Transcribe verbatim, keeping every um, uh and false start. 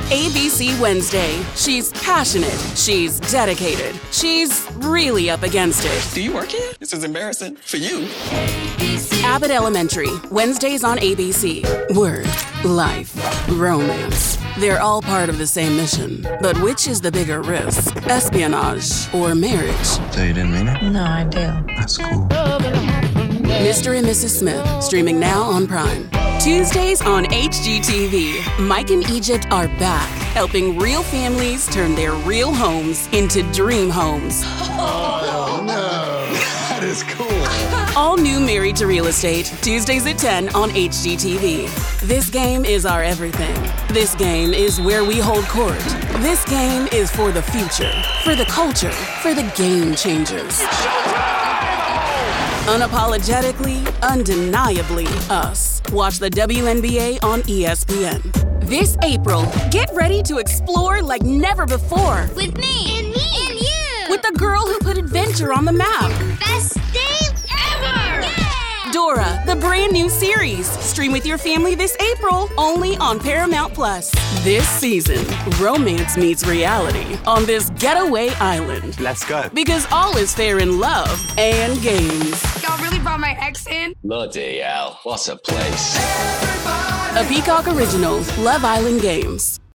A B C Wednesday. She's passionate. She's dedicated. She's really up against it. Do you work here? This is embarrassing for you. Abbott Elementary. Wednesdays on A B C. Work, life, romance. They're all part of the same mission. But which is the bigger risk? Espionage or marriage? So you didn't mean it? No, I do. That's cool. Mister and Missus Smith. Streaming now on Prime. Tuesdays on H G T V. Mike and Egypt are back, helping real families turn their real homes into dream homes. Oh, no. That is cool. All new Married to Real Estate, Tuesdays at ten on H G T V. This game is our everything. This game is where we hold court. This game is for the future, for the culture, for the game changers. Unapologetically, undeniably us. Watch the W N B A on E S P N. This April, get ready to explore like never before. With me. And me. And you. With the girl who put adventure on the map. Best day ever. Yeah. Dora, the brand new series. Stream with your family this April, only on Paramount Plus. This season, romance meets reality on this getaway island. Let's go. Because all is fair in love and games. Y'all really brought my ex in? Bloody hell, what a place. A Peacock Original, Love Island Games.